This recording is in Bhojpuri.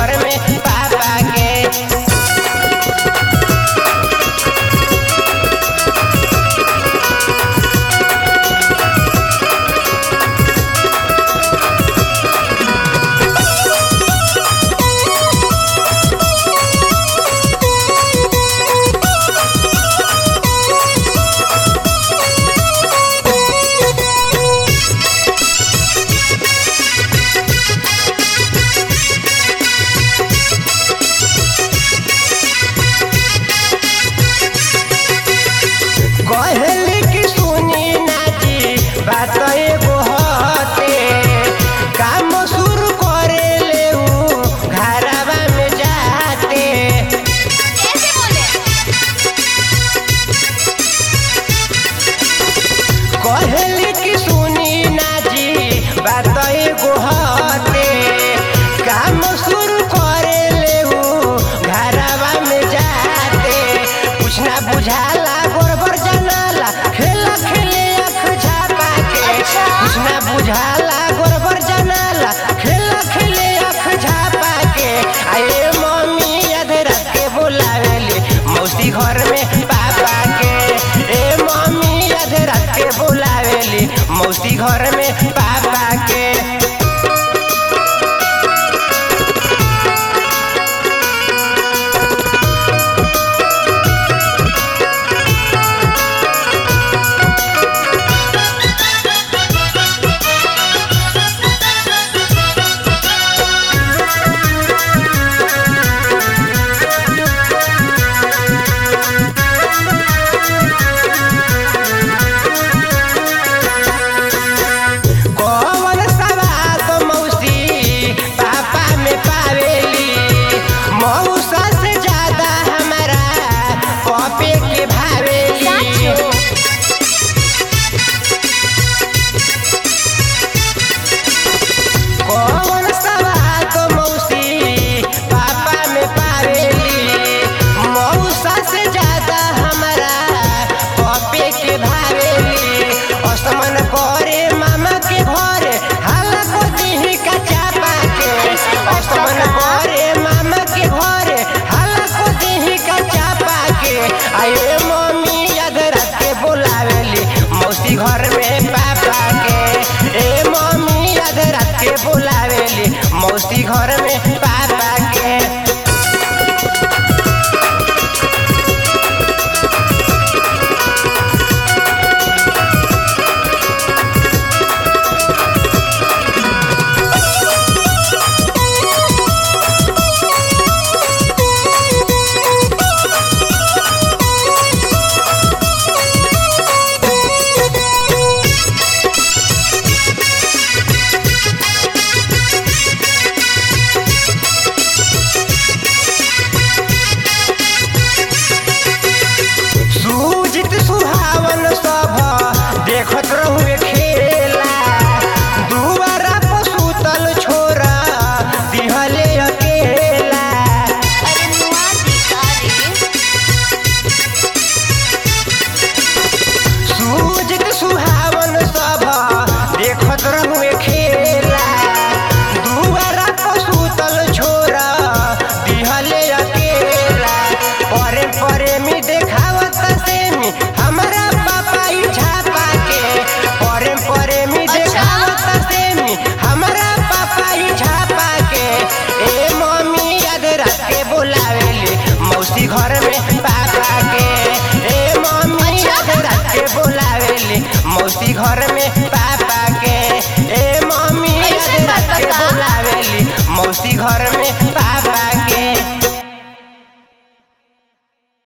घर में पापा के। कहली कि सुनी ना जी बात एगो हते, काम शुरू करे ले घरवा में जाते। कैसे बोले? कहली कि सुनी ना जी बात एगो हते, काम शुरू करे ले घरवा में जाते। कुछ ना बुझाला गोरबर जनाला, खेला खेले अख झापा के। कुछ ना बुझाला गोरबर जनाला, खेला खेले अख झापा के। आए मम्मी आधे रात के बुलावेली मौसी घर में पापा के। ए मम्मी आधे रात के बुलावेली मौसी घर में पापा के। कौन सवाद मौसी पापा में पावेली, मौसा से ज्यादा हमारा पपे के भावेली। कौन सवाद मौसी पापा में पावेली, मौसा से ज्यादा हमारा पपे के भावेली। असमन करे मामा के घरे हाला को दीही का चापा के। असमन करे मामा के घरे हाला को दीही का चापा के। आए मम्मी याद रात के बुलावेली मौसी घर में पापा के। ए मम्मी याद रात के बुलावेली मौसी घर में पापा के। सूजित सुहावन सब देखत रहुए खेला, दुआरा पर सुतल छोरा दिहले अकेला। अरे नुआ दिकारी। सूजित सुहावन सब देखत रहुए खेला, दुआरा पर सुतल छोरा दिहले अकेला। परे परे में देखावत सेमी हमारा पापा ही झापा के। परे परे में देखावत सेमी हमारा पापा ही झापा के। ए मम्मी याद रात के बुलावेली मौसी घर में पापा के। ए मम्मी याद रात के बुलावेली मौसी घर में पापा के। ए मम्मी याद रात के बुलावेली मौसी घर में